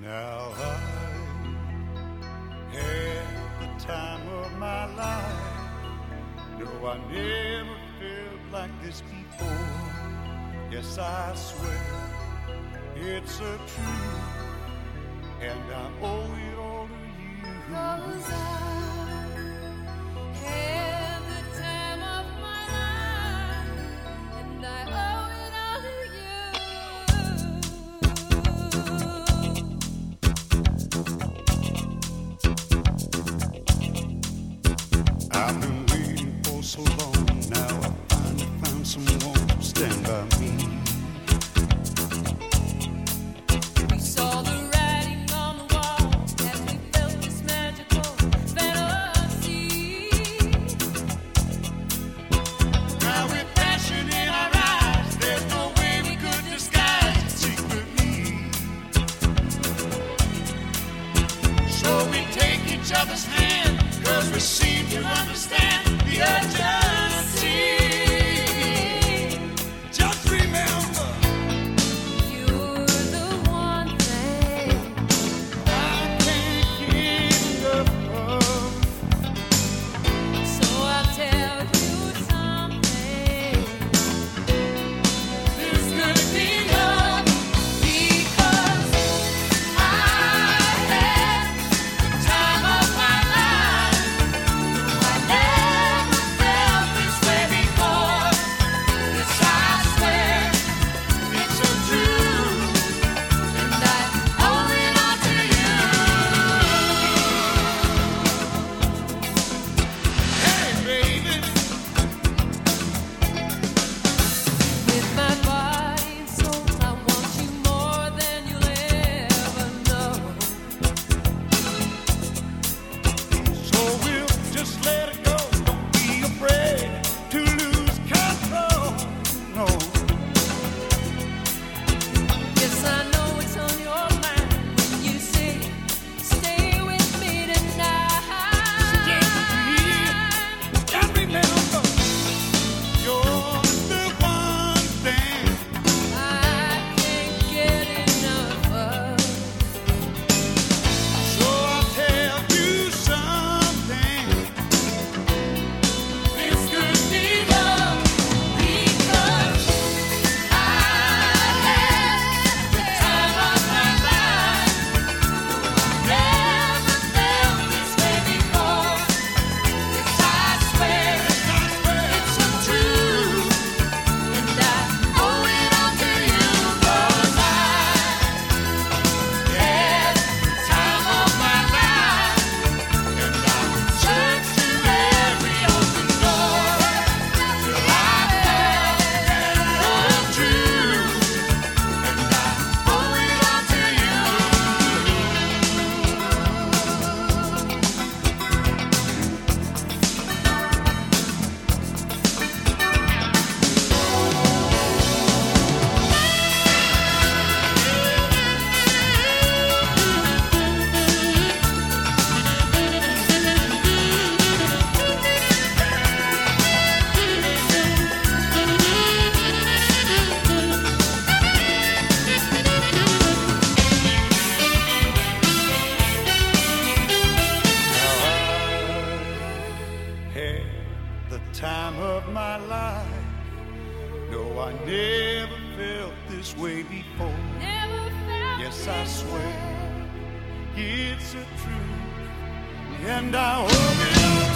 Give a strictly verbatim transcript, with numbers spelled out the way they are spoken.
Now I had the time of my life. No, I never felt like this before. Yes, I swear it's a truth, and I owe it all to you. 'Cause I had the time of my life, and I owe it all to you. I've been waiting for so long. Now I finally found someone to stand by me. We saw the writing on the wall as we felt this magical fantasy. Now with passion in our eyes, there's no way we could disguise it secretly. So we take each other's hand, 'cause we seem to understand the urgency. Just remember, You're the one thing I can't get enough of. so I'll tell you something. This could be love, Because I had the time of my life. I never felt this way before. Yes, I swear it's a truth. and I owe it all to you. Hey, baby, With my body and soul, I want you more than you'll ever know. so we'll just let it go. Don't be afraid to lose control. No. Yes, I know it's on your mind when you say, stay with me tonight. Just remember, you're the one thing. I can't get enough of. So I'll tell you something. This could be love, Because I had the time of my life. Never felt this way before. Yes, I swear it's a truth, and I owe it all to you. 'Cause I had the time of my life, and I searched to every open door till I found the truth, and I owe it all to you. had the time of my life. No, I never felt this way before. Never felt Yes, I this swear way. it's a truth, and I hope it.